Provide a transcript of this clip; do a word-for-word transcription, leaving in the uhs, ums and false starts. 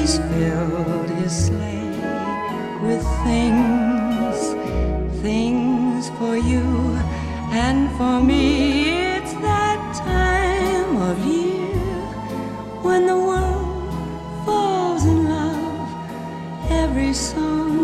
He's filled his sleigh with things, things for you and for me. It's that time of year when the world falls in love. Every song